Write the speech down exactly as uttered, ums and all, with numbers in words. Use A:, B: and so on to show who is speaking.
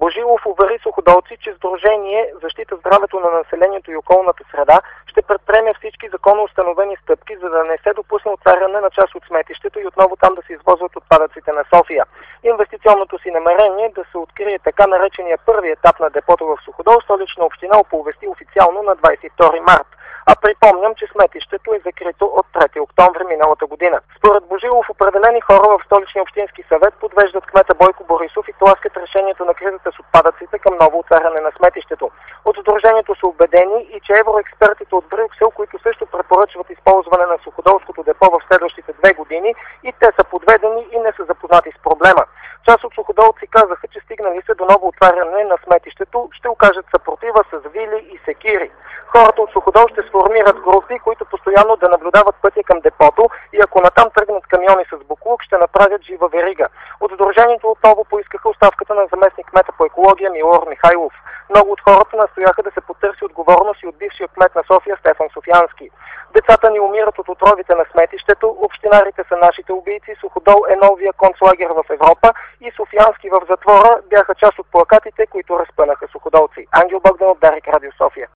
A: Божилов увери суходолци, че Сдружение защита здравето на населението и околната среда ще предприеме всички законно установени стъпки, за да не се допусне отваряне на част от сметището и отново там да се извозват отпадъците на София. Инвестиционното си намерение е да се открие така наречения първи етап на депото в Суходол, Столична община оповести официално на двадесет и втори март. А припомням, че сметището е закрито от трети октомври миналата година. Според Божилов, определени хора в Столичния общински съвет подвеждат кмета Бойко Борисов и тласкат решението на кризата с отпадъците към ново отваряне на сметището. От Сдружението са убедени и че евроекспертите от Брюксел, които също препоръчват използване на Суходолското депо в следващите две години, и те са подведени и не са запознати с проблема. Част от суходолци казаха, че стигнали се до ново отваряне на сметището, ще окажат съпротива с вили и секири. Хората от Суходол ще сформират групи, които постоянно да наблюдават пътя към депото и ако натам тръгнат камиони с боклук, ще направят жива верига. От Сдружението отново поискаха оставката на заместник-кмета по екология Милор Михайлов. Много от хората настояха да се потърси отговорност и от бившия кмет на София Стефан Софиянски. Децата ни умират от отровите на сметището, общинарите са нашите убийци, Суходол е новия концлагер в Европа и Софиянски в затвора бяха част от плакатите, които разпънаха суходолци. Ангел Богданов, Дарик, Радио София.